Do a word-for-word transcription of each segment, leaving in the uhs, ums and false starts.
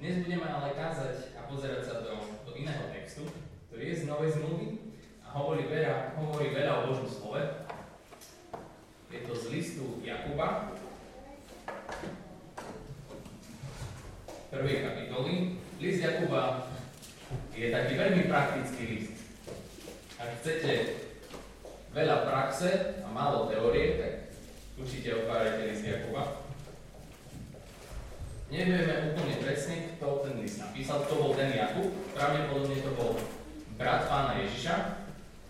Dnes budeme ale kázať a pozerať sa do, do iného textu, ktorý je z Novej zmluvy a hovorí veľa, hovorí veľa o Božom slove. Je to z listu Jakuba, prvej kapitoly. List Jakuba je taký veľmi praktický list. Ak chcete veľa praxe a málo teórie, tak určite otvárajte list Jakuba. Nevieme úplne presne, kto ten list napísal, kto bol ten Jakub. Pravdepodobne to bol brat pána Ježiša.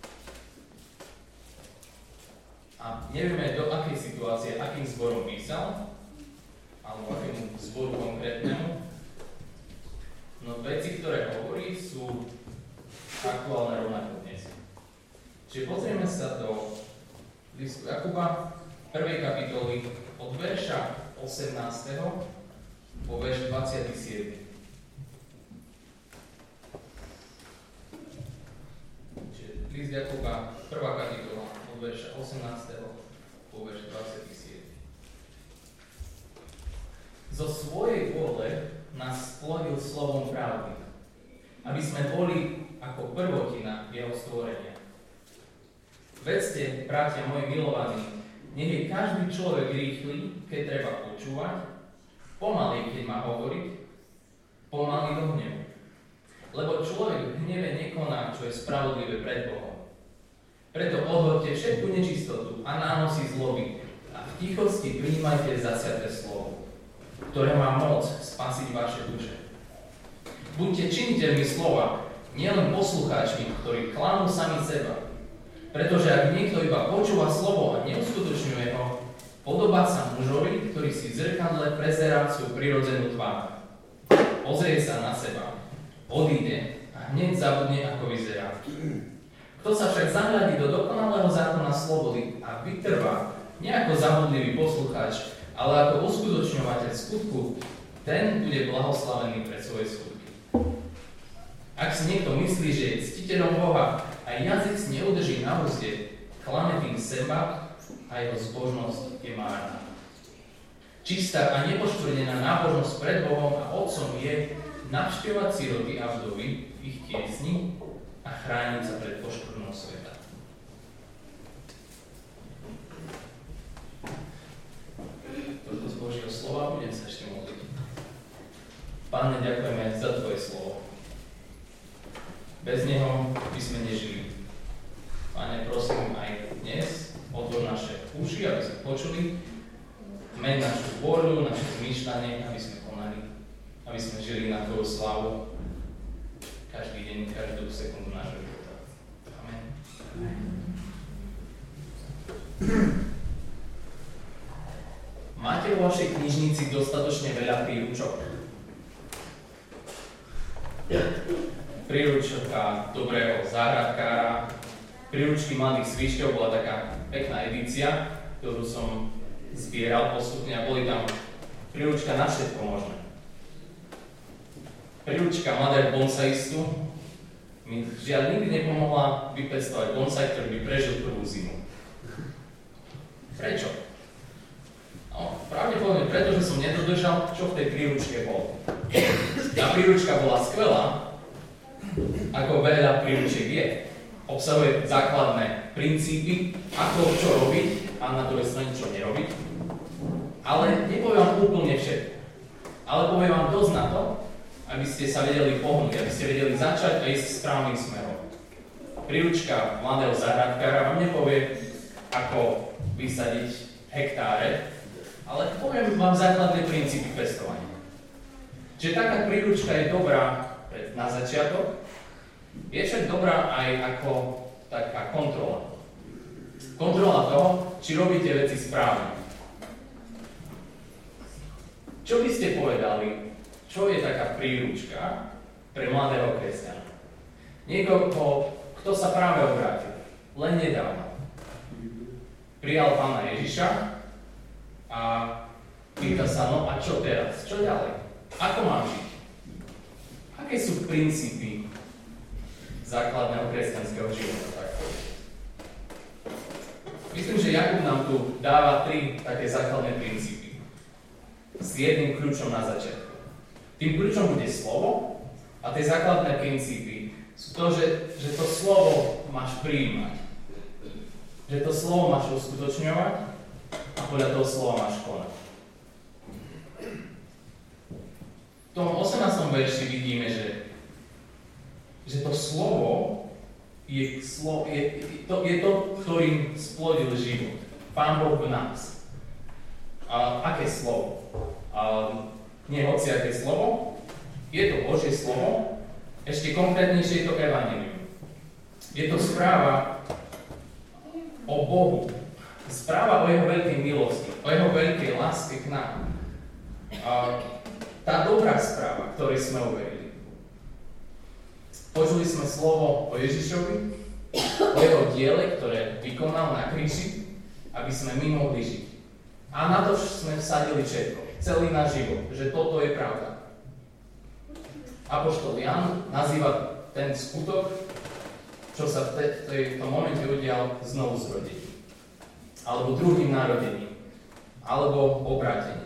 A nevieme, do akej situácie, akým zborom písal, alebo akému zboru konkrétnemu. No veci, ktoré hovorí, sú aktuálne rovnako dnes. Čiže pozrieme sa do listu Jakuba, prvej kapitoly, od verša osemnásteho po verš dvadsiaty siedmy. Čiže list Jakuba, prvá kapitola, od verša osemnásteho po verš dvadsiaty siedmy. Zo svojej vôle nás splodil slovom pravdy, aby sme boli ako prvotina jeho stvorenia. Vedzte, bratia moji milovaní, nech je každý človek rýchly, keď treba počúvať, pomalý, keď má hovoriť, pomalý do hnevu. Lebo človek v hneve nekoná, čo je spravodlivé pred Bohom. Preto odhoďte všetku nečistotu a nánosy zloby a v tichosti prijímajte zasiaté slovo, ktoré má moc spasiť vaše duše. Buďte činiteľmi slova, nielen poslucháčmi, ktorí klamú sami seba. Pretože ak niekto iba počúva slovo a neuskutočňuje ho, podobá sa mužovi, ktorý si v zrkadle prezerá svoju prirodzenú tvár. Pozrie sa na seba, odíde a hneď zabudne, ako vyzerá. Kto sa však zahľadí do dokonalého zákona slobody a vytrvá, nie ako zabudlivý poslucháč, ale ako uskutočňovateľ skutku, ten bude blahoslavený pre svoje skutky. Ak si niekto myslí, že je ctiteľom Boha a jazyk si neudrží na úzde, klame tým seba a jeho zbožnosť je márna. Čistá a nepoškvrnená nábožnosť pred Bohom a Otcom je navštevovať siroty a vdovy v ich tiesni a chrániť sa pred poškvrnou sveta. Toto z Božieho slova budem sa ešte modliť. Páne, ďakujeme za Tvoje slovo. Bez neho by sme nežili. Páne, prosím aj dnes, otvor naše uši, aby sme počuli, meň našu vôľu, naše zmýšľanie, aby sme konali, aby sme žili na Tvoju slavu každý deň, každú sekundu nášho života. Amen. Máte vo vašej knižnici dostatočne veľa príručok? Príručka dobrého záhradkára, príručky mladých svišťov, bola taká pekná edícia, ktorú som zbieral postupne a boli tam príručka na všetko možné. Príručka mladého bonsaistu mi žiaľ nikdy nepomohla vypestovať bonsai, ktorý by prežil prvú zimu. Prečo? No, pravdepodobne preto, že som nedodržal, čo v tej príručke bolo. Tá príručka bola skvelá, ako veľa príručiek je. Obsahuje základné princípy, ako čo robiť a na druhej strane čo nerobiť. Ale nepoviem vám úplne všetko. Ale poviem vám dosť na to, aby ste sa vedeli pohnúť, aby ste vedeli začať a ísť správnym smerom. Príručka mladého záhradkára vám nepovie, ako vysadiť hektáre, ale poviem vám základné princípy pestovania. Čiže taká príručka je dobrá na začiatok, je však dobrá aj ako taká kontrola. Kontrola toho, či robíte veci správne. Čo by ste povedali, čo je taká príručka pre mladého kresťana? Niekoho, kto sa práve obrátil, len nedávno. Prijal Pána Ježiša a pýta sa, no a čo teraz? Čo ďalej? Ako mám žiť? Aké sú princípy základného kresťanského života? Tak. Myslím, že Jakub nám tu dáva tri také základné princípy s jedným kľúčom na začiatku. Tým kľúčom bude slovo a tie základné princípy sú to, že, že to slovo máš prijímať. Že to slovo máš uskutočňovať a podľa toho slova máš konať. V tom osemnástom verši vidíme, že, že to slovo je, slo, je, to, je to, ktorým splodil život. Pán Boh v nás. A aké slovo? A nie hociaké slovo. Je to Božie slovo. Ešte konkrétnejšie je to evanjelium. Je to správa o Bohu. Správa o jeho veľkej milosti, o jeho veľkej láske k nám. A tá dobrá správa, ktorej sme uverili. Počuli sme slovo o Ježišovi, o jeho diele, ktoré vykonal na kríži, aby sme my mohli žiť. A na to sme vsadili všetko, celý náš život, že toto je pravda. Apoštol Ján nazýva ten skutok, čo sa v tejto momente udial, znovu zrodením. Alebo druhým narodením. Alebo obrátením.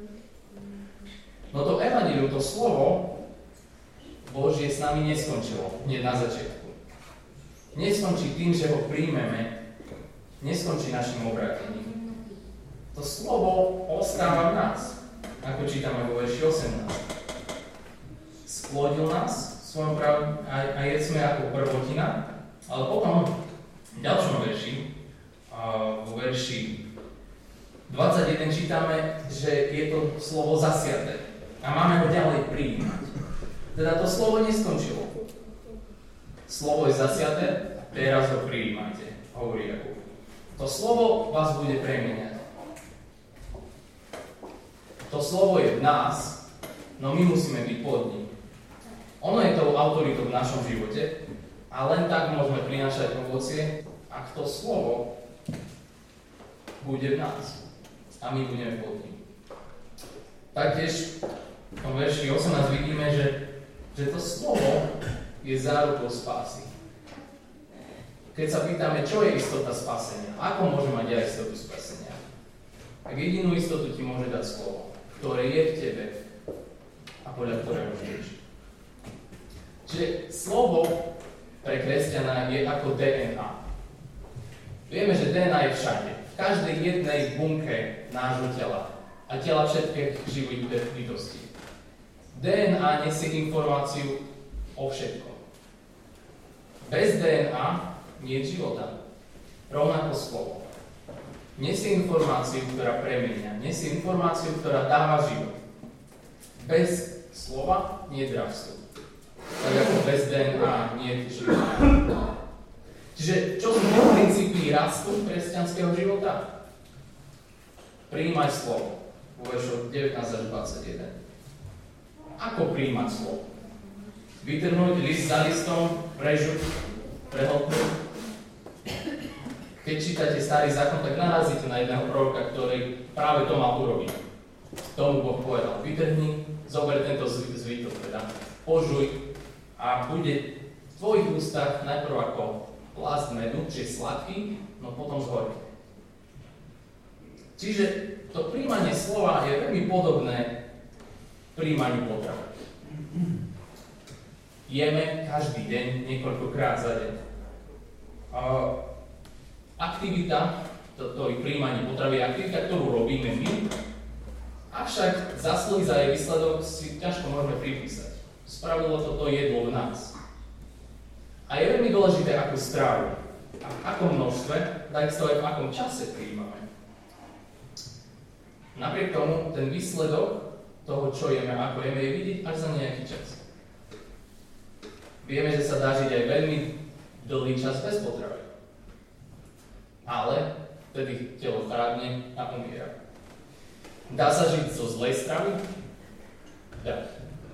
No to evanjelium, to slovo Božie s nami neskončilo hneď na začiatku. Neskončí tým, že ho príjmeme, neskončí našim obrátením. To slovo ostáva v nás, ako čítame vo verši osemnásť. Splodil nás v svojom pravu a, a je sme ako prvotina, ale potom v ďalšom verši, a vo verši dvadsaťjeden čítame, že je to slovo zasiaté. A máme ho ďalej prijímať. Teda to slovo neskončilo. Slovo je zasiaté a teraz ho prijímate, hovorí Jakub. To slovo vás bude premieňať. To slovo je v nás, no my musíme byť pod ním. Ono je tou autoritou v našom živote a len tak môžeme prinášať ovocie, ak to slovo bude v nás a my budeme pod ním. Taktiež v tom verši osemnásť vidíme, že, že to slovo je zárukou spásy. Keď sa pýtame, čo je istota spasenia, ako môže mať ja istotu spasenia, tak jedinú istotu ti môže dať slovo, ktoré je v tebe a podľa ktorého žiješ. Čiže slovo pre kresťana je ako dé en á. Vieme, že dé en á je všade, v každej jednej bunke nášho tela a tela všetkých živých bytostí. dé en á nesie informáciu o všetkom. Bez dé en á nie je života. Rovnako slovo. Nesie informáciu, ktorá premieňa. Nesie informáciu, ktorá dáva život. Bez slova nie je dravstvo. Tak ako bez dé en á nie je život. Čiže čo sú princípy rastu kresťanského života? Prijímaj slovo. Vo veršoch devätnásť až dvadsaťjeden. Ako prijímať slovo? Vytrhnúť list za listom, prežuť, prehltnúť. Keď čítate Starý zákon, tak narazíte na jedného proroka, ktorý práve to mal urobiť. Tomu Boh povedal, vytrhni, zober tento zvitok, teda požuj a bude v tvojich ústach najprv ako plast medu, čiže sladký, no potom zhorí. Čiže to príjmanie slova je veľmi podobné príjmaniu potravy. Jeme každý deň, niekoľkokrát za deň. Uh, aktivita, to, to príjmanie potravy je aktivita, ktorú robíme my, avšak zásluhy za jej výsledok si ťažko môžeme pripísať. Spravilo to to jedlo v nás. A je veľmi dôležité, akú strávu, a v akom množstve, takisto aj v akom čase príjmame. Napriek tomu, ten výsledok toho, čo jeme, ako jeme, je vidieť až za nejaký čas. Vieme, že sa dá žiť aj veľmi dlhý čas bez potravy. Ale vtedy telo chrábne a umiera. Dá sa žiť zo zlej stravy? Dá.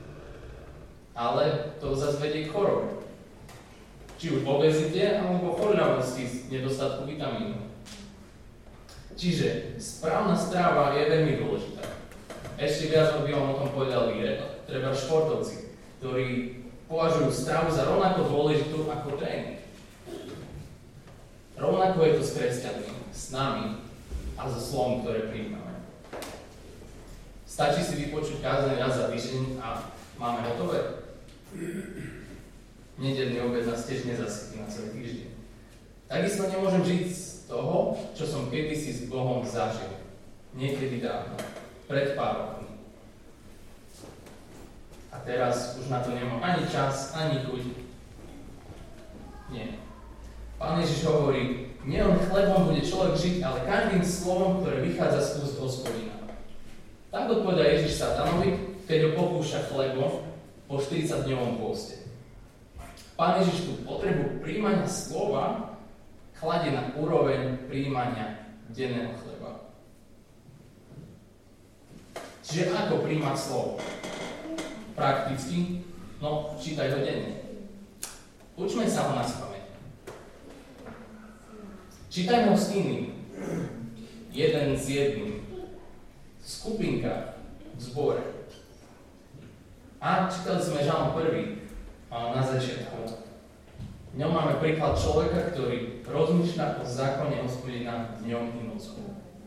Ale to zase vedie k chorobe. Či už v obezite, alebo chorľavosti z nedostatku vitamínov. Čiže správna strava je veľmi dôležitá. Ešte viac by vám o tom povedali treba športovci, ktorí považujú stravu za rovnako dôležitú ako tréning. Rovnako je to s kresťanmi, s nami a so slovom, ktoré prijímame. Stačí si vypočuť kázeň raz za týždeň a máme hotové? Nedeľný obed nás tiež nezasytí na celý týždeň. Takisto nemôžem žiť z toho, čo som kedysi s Bohom zažil. Niekedy dávno, pred pár rokmi. A teraz už na to nemám ani čas, ani chuť. Nie. Pán Ježiš hovorí, nielen chlebom bude človek žiť, ale každým slovom, ktoré vychádza z úst Hospodina. Tak odpovedá Ježiš Satanovi, keď ho pokúša chlebom po štyridsaťdňovom pôste. Pán Ježiš tú potrebu príjmania slova kladie na úroveň príjmania denného chleba. Čiže ako príjmať slovo? Prakticky? No, čítaj ho denne. Učme sa ho naspamäť. Čítaj ho s iným. Jeden s jedným. Skupinka v zbore. A čítali sme Žalm prvý na začiatku. V ňom máme príklad človeka, ktorý rozmýšľa o zákone Hospodina dňom i nocou.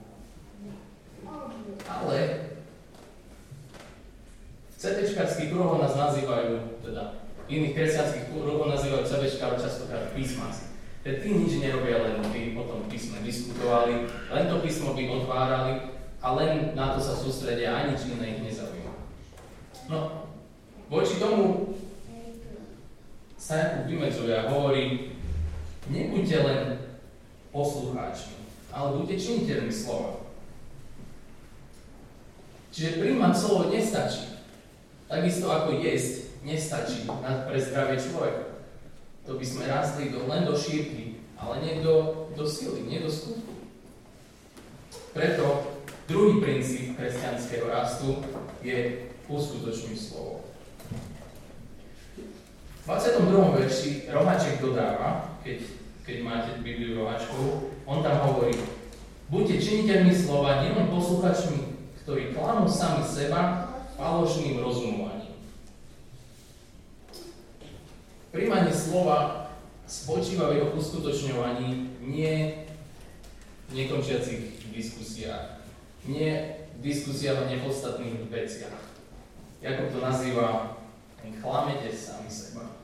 Ale v cétéčkarských kruhoch nás nazývajú, teda v iných kresťanských kruhoch nazývajú cétéčkarov častokrát písmaci. Teda tí nič nerobia, len by o tom písme diskutovali, len to písmo by otvárali a len na to sa sústredia a nič iné ich nezaujíma. No, voči tomu sa Jakub vymedzuje a hovorí, nebuďte len poslucháčmi, ale buďte činiteľmi slova. Čiže príjmať slovo nestačí. Takisto ako jesť nestačí pre zdravie človeka. To by sme rastli do, len do šírky, ale nie do, do sily, nie do skutku. Preto druhý princíp kresťanského rastu je uskutočniť slovo. V dvadsiatom druhom verši Roháček dodáva, keď, keď máte Bibliu Roháčkovú, on tam hovorí, buďte činiteľmi slova, nielen posluchačmi, ktorí klamú sami seba falošným rozumovaním. Príjmanie slova spočíva v jeho uskutočňovaní, nie v nekončiacich diskusiách, nie v diskusiách o nepodstatných veciach. Jakub to nazýva, klamete sami seba.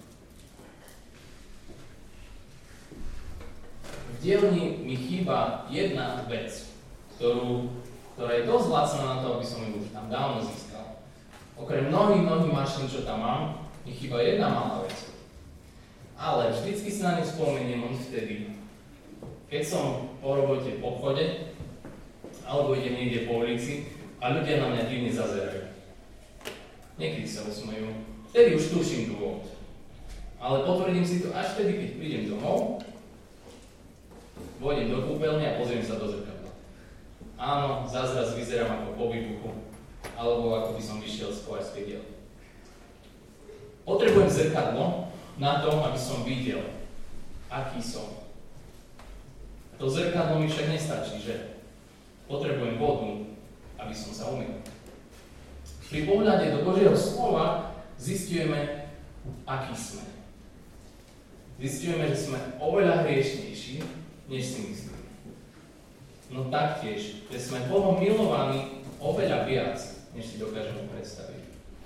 V dielni mi chýba jedna vec, ktorú, ktorá je dosť lacná na to, aby som ju už tam dávno získal. Okrem mnohých, mnohých mašín, čo tam mám, mi chýba jedna malá vec. Ale vždycky si na ňu spomeniem on vtedy, keď som po robote v obchode, alebo idem niekde po ulici a ľudia na mňa divne zazerajú. Niekedy sa usmejú, vtedy už tuším dôvod. Ale potvrdím si to až vtedy, keď prídem domov, vojdem do kúpeľne a pozriem sa do zrkadla. Áno, zázraz vyzerám ako po výbuchu, alebo ako by som vyšiel z kováčskej dielne. Potrebujem zrkadlo na to, aby som videl, aký som. To zrkadlo mi však nestačí, že? Potrebujem vodu, aby som sa umyl. Pri pohľade do Božieho slova zistujeme, aký sme. Zistujeme, že sme oveľa hriešnejší, než si myslíme. No taktiež, že sme Bohom milovaní oveľa viac, než si dokážeme predstaviť.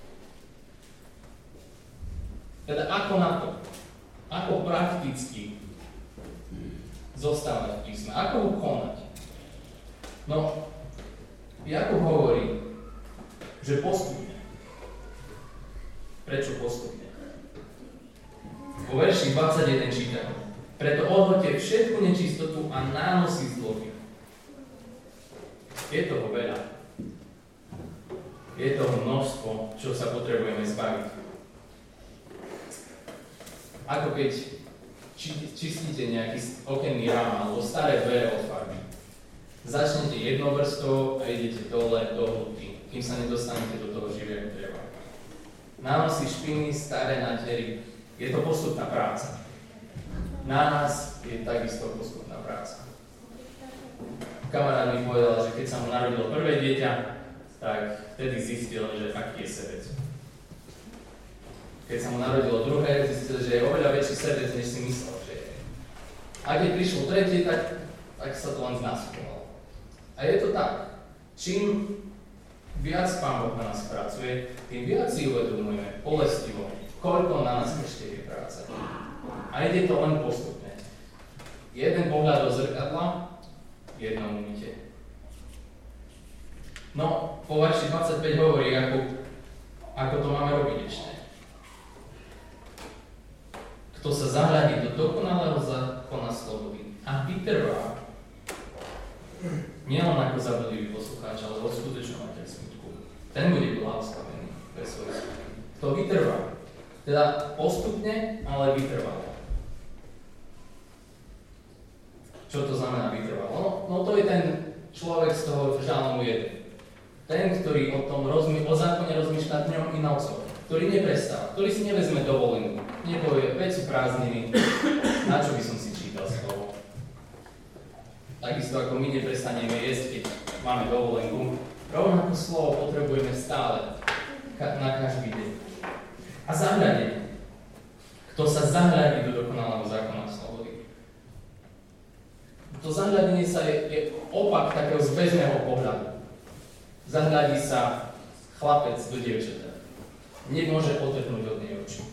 Teda ako na to? Ako prakticky zostávať v písme? Ako ho konať? No, Jakub hovorí, že postupne. Prečo postupne? Vo verši dvadsaťjeden čítame. Preto odhoďte všetku nečistotu a nánosy zloby. Je toho veľa. Je toho množstvo, čo sa potrebujeme zbaviť. Ako keď či, čistíte nejaký okenný rám alebo staré dvere od farby. Začnete jednou vrstvou a idete dole do hĺbky, kým sa nedostanete do toho živého dreva. Nánosy špiny, staré nadiery, je to postupná práca. Na nás je takisto postupná práca. Kamarát mi povedal, že keď sa mu narodilo prvé dieťa, tak vtedy zistil, že aký je sebec. Keď sa mu narodilo druhé, zistil, že je oveľa väčší sebec, než si myslel, že je. A keď prišlo tretie, tak, tak sa to len znásoboval. A je to tak. Čím viac Pán Boh na nás pracuje, tým viac si uvedomujeme bolestivo, koľko na nás ešte je práce. A ide to len postupne. Jeden pohľad do zrkadla, jedno umytie. No, po verši dvadsaťpäť hovorí, ako, ako to máme robiť ešte. Kto sa zahľadí do dokonalého zákona slobody a vytrvá, nielen ako zabudlivý poslucháč, ale od skutočnovateľ smutku, ten bude blahoslavený pre svoje skutky. Kto vytrvá, teda postupne, ale vytrvá. Čo to znamená vytrvalo? No, no to je ten človek z toho žalmu jeden. Ten, ktorý o tom rozmy- o zákone rozmýšľa dňom i nocou, ktorý neprestáva, ktorý si nevezme dovolenú, nepovie, veď sú prázdniny, na čo by som si čítal slovo. Takisto ako my neprestaneme jesť, keď máme dovolenku, rovnako slovo potrebujeme stále, ka- na každý deň. A zahľadenie. Kto sa zahľadí do dokonalého zákona slobody? To zahľadenie sa je, je opak takého zbežného pohľadu. Zahľadí sa chlapec do dievčata. Nemôže otrhnúť od nej oči.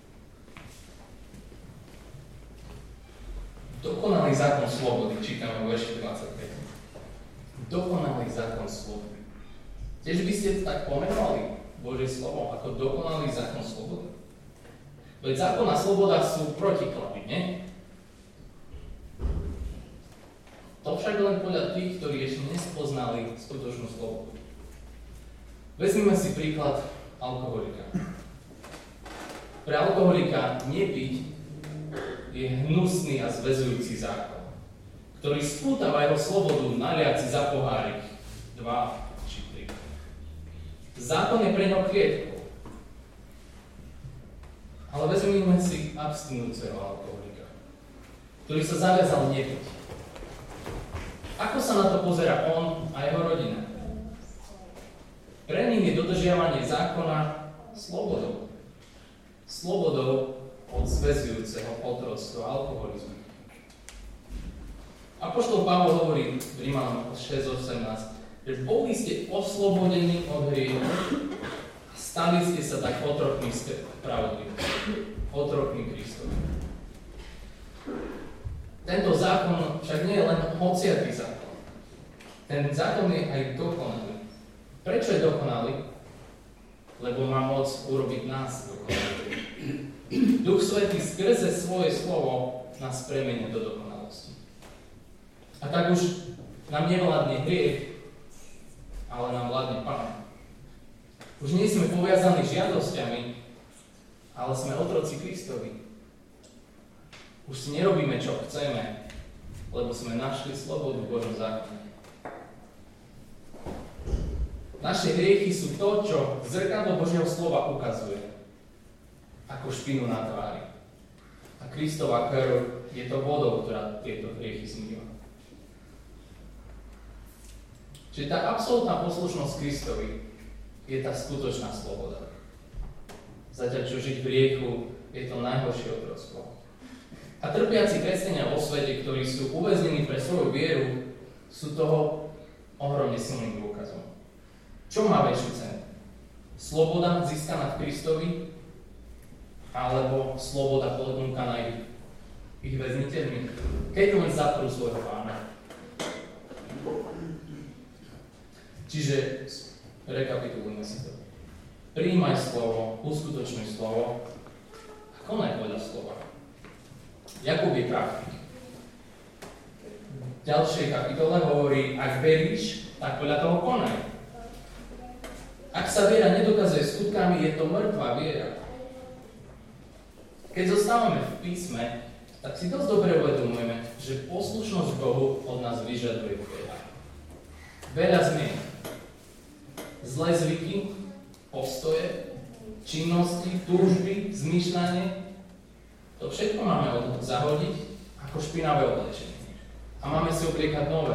Dokonalý zákon slobody, čítame v verši dvadsaťpäť. Dokonalý zákon slobody. Tiež by ste tak pomenovali Božie slovo ako dokonalý zákon slobody? Veď zákon a sloboda sú protiklady, nie? To však len podľa tých, ktorí ešte nespoznali skutočnú slobodu. Vezmime si príklad alkoholika. Pre alkoholika nepiť je hnusný a zväzujúci zákon, ktorý spútava jeho slobodu naliať si za pohárik dva či tri. Zákon je pre ňo klietkou. Ale vezmime si abstinujúceho alkoholika, ktorý sa zaviazal nepiť. Ako sa na to pozerá on a jeho rodina? Pre ním je dodržiavanie zákona slobodou. Slobodou od zväzujúceho otroctva alkoholizmu. Apoštol Pavol hovorí v Rímanom šesť osemnásť, že boli ste oslobodení od hriechu a stali ste sa tak otrokmi spravodlivosti, otrokmi Kristovi. Tento zákon však nie je len hociaký zákon. Ten zákon je aj dokonalý. Prečo je dokonalý? Lebo má moc urobiť nás dokonalý. Duch Svätý skrze svoje slovo nás premení do dokonalosti. A tak už nám nevládne hriech, ale nám vládne Pán. Už nie sme poviazaní žiadosťami, ale sme otroci Kristovi. Už si nerobíme, čo chceme, lebo sme našli slobodu v Božom zákone. Naše hriechy sú to, čo zrkadlo Božieho slova ukazuje, ako špinu na tvári. A Kristova krv je to vodou, ktorá tieto hriechy zmýva. Čiže tá absolútna poslušnosť Kristovi je tá skutočná sloboda. Zatiaľ, čo žiť v hriechu, je to najhoršie otroctvo. A trpiaci kresťania vo svete, ktorí sú uväznení pre svoju vieru, sú toho ohromne silným dôkazom. Čo má väčšiu cenu? Sloboda získaná v Kristovi, alebo sloboda ponúkaná ich, ich väzniteľmi, keď len zaprú svojho Pána. Čiže rekapitulujme si to. Prijímaj slovo, uskutočňuj slovo a konaj podľa slova. Jakub je praktik. V ďalšej kapitole hovorí, ak veríš, tak podľa toho konaj. Ak sa viera nedokazuje skutkami, je to mŕtva viera. Keď zostávame v písme, tak si dosť dobre uvedomujeme, že poslušnosť Bohu od nás vyžaduje veľa. Veľa zmien. Zlé zvyky, postoje, činnosti, túžby, zmýšľanie, to všetko máme od toho zahodiť ako špinavé oblečenie. A máme si obliekať nové.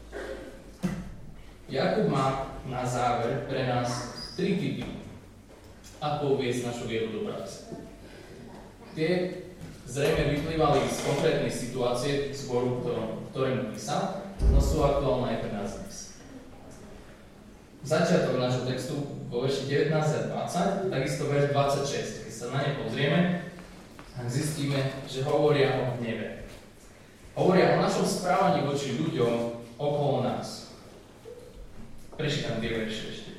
Jakub má na záver pre nás tri typy, ako uviesť našu vieru do praxe. Tie zrejme vyplývali z konkrétnej situácie zboru, ktorému písal, no sú aktuálne aj pre nás dnes. začiatok nášho textu vo verši devätnásť a dvadsať, takisto verš dvadsaťšesť. Keď sa na ne pozrieme, zistíme, že hovoria o hneve. Hovoria o našom správaní voči ľuďom okolo nás. Prečítam tie verše ešte.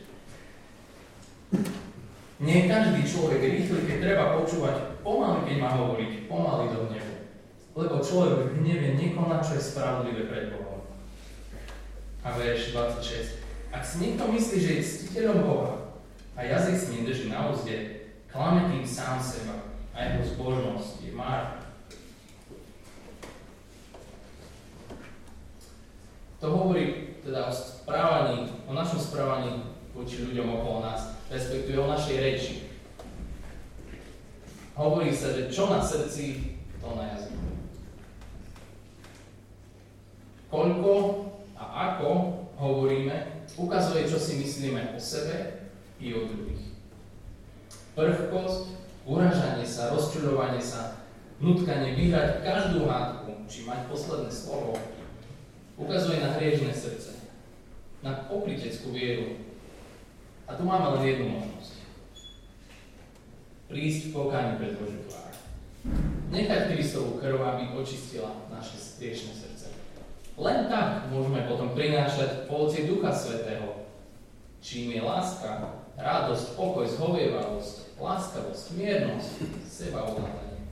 Nie každý človek je rýchly, keď treba počúvať, pomaly, keď má hovoriť, pomaly do hnevu. Lebo človek v hneve nekoná, čo je spravodlivé pred Bohom. A verš dvadsaťšesť. Ak si niekto myslí, že je ctiteľom Boha a jazyk s ním drží na úzde, klame tým sám seba a jeho zbožnosť je márna. To hovorí teda o správaní, o našom správaní voči ľuďom okolo nás, respektíve o našej reči. Hovorí sa, že čo na srdci, to na jazyku. Koľko a ako hovoríme, ukazuje, čo si myslíme o sebe i o druhých. Prvkosť, uražanie sa, rozčuľovanie sa, nutkanie vyhrať každú hádku, či mať posledné slovo, ukazuje na hriešne srdce, na pokryteckú vieru. A tu máme len jednu možnosť. Prísť v pokáni pred Božiu tvár. Nechať Kristovú krv, aby očistila naše hriešne srdce. Len tak môžeme potom prinášať ovocie Ducha Svätého, čím je láska, radosť, pokoj, zhovievavosť, láskavosť, miernosť, sebaovládanie.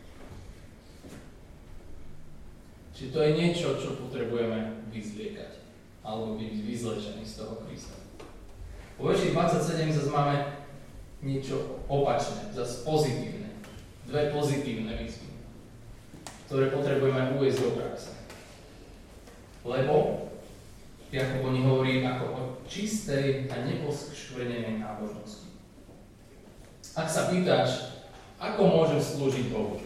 Čiže to je niečo, čo potrebujeme vyzliekať, alebo byť vyzlečení z toho Krista. Po verši dvadsaťsedem zase máme niečo opačné, zase pozitívne. Dve pozitívne výzvy, ktoré potrebujeme uviesť do praxe. Lebo Jakub o nich hovorí ako o čistej a nepoškvrnenej nábožnosti. Ak sa pýtaš, ako môžem slúžiť Bohu,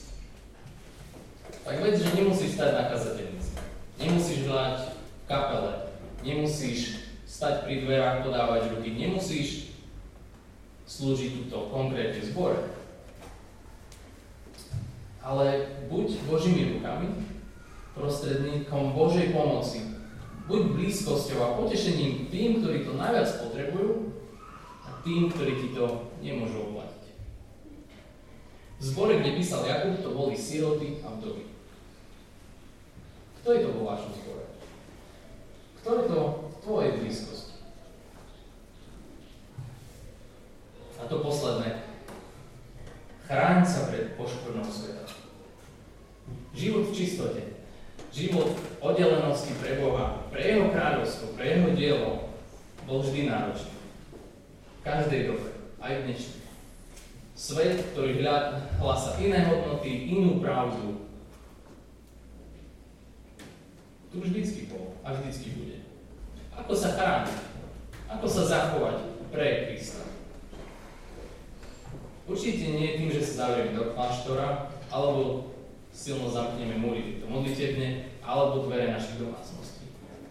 tak veď, že nemusíš stať na kazateľnici, nemusíš hľadať v kapele, nemusíš stať pri dverách, podávať ruky, nemusíš slúžiť túto konkrétne zbore. Ale buď Božími rukami, prostredníkom Božej pomoci, buď blízkosťou a potešením tým, ktorí to najviac potrebujú a tým, ktorí ti to nemôžu oplatiť. V zbore, kde písal Jakub, to boli siroty a vdovy. Kto je to vo vašom zbore? Kto je to v tvojej blízkosti? A to posledné. Chráň sa pred poškvrnou sveta. Život v čistote. Život v oddelenosti pre Boha, pre Jeho kráľovstvo, pre Jeho dielo bol vždy náročný. V každej dobe, aj v dnešnej. Svet, ktorý hlása iné hodnoty, inú pravdu, tu vždycky bol a vždycky bude. Ako sa chrániť? Ako sa zachovať pre Krista? Určite nie tým, že sa zavrieme do kláštora, alebo silno zamkneme múry týchto modlitebne, alebo dvere našich domácností.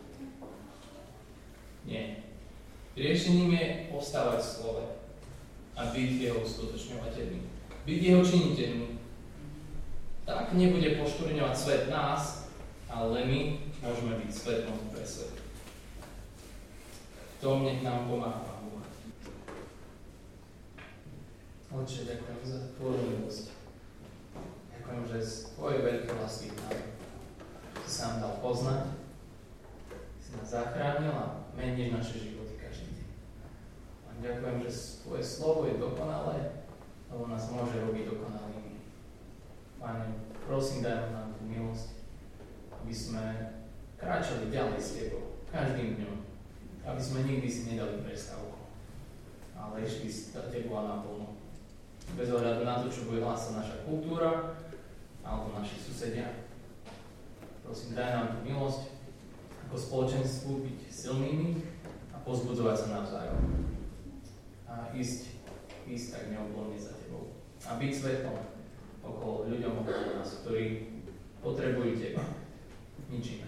Nie. Riešením je ostávať v slove a byť jeho uskutočňovateľmi. Byť jeho činiteľmi. Tak nebude poškvrňovať svet nás, ale my môžeme byť svetlom pre svet. V tom nech nám pomáha Pán Boh. Otče, ďakujem za tvoju milosť. Ďakujem, že z tvojej veľkej lásky nám si sa nám dal poznať, si nás zachránil a meníš naše životy každý deň. A ďakujem, že tvoje slovo je dokonalé, lebo nás môže robiť dokonalými. Pane, prosím, daj nám tú milosť, aby sme kráčali ďalej s tebou, každým dňom, aby sme nikdy si nedali prestávku, ale išli s tebou a naplno. Bez ohľadu na to, čo bude hlásať naša kultúra alebo naši susedia. Prosím, daj nám tú milosť ako spoločenstvu byť silnými a pozbudzovať sa navzájom. A ísť, ísť tak neoblomne za tebou. A byť svetlom okolo ľuďom okolo nás, ktorí potrebujú teba. Nič iné.